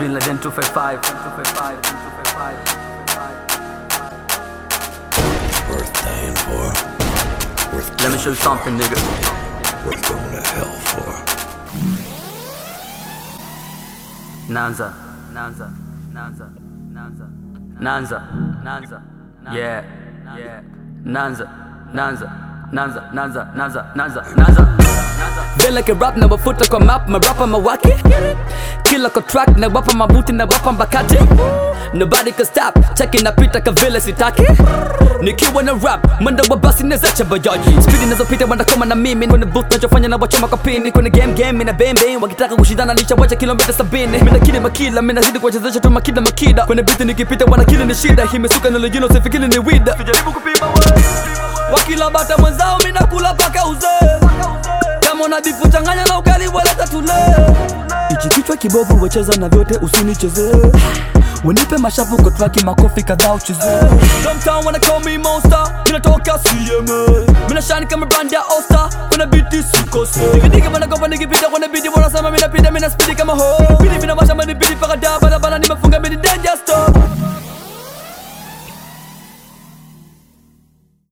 Bin Laden 255. Worth dying for. Worth Let me show you something, nigga. Worth going to hell for. Nanza. Yeah. Nanza. Vile ke rap na wafuta kwa map, marapa mawaki. Kila kwa track na wapa mabuti na wapa mbakati. Nobody can stop, checking na pita ka vile sitaki. Nikiwa na rap, mwendo wa basi nezacha bajaji. Speedy nazopita wanakoma na mimi. Kwenye booth nachofanya na wachoma kwa pini. Kwenye game mina bang wakitaka kushindana nisha wacha kilomita 70. Mina kili makila, mina zidi kuwachezesha tu makida. Kwenye beat nikipita wanakili ni shida. Hii misuka na legino sifikili ni wida. Sijaribu kupima we wakila bata mwenzao mina kula paka uzee. Kama una bifu changanya na ukali waleta tule. Ichi kichwa kibovu wecheza na vyote usinicheze. Wenipe mashavu kwa traki makofi kadhaa ucheze. Downtown wanna call me monster. Mina toka CMA. Mina shine kama brand ya All-Star. Kuna biti sikose. Nigga wanna go nikipita. Wana biti wanasema mina pita. Mina speedy kama ho. Biti mina washa mani biti paka da.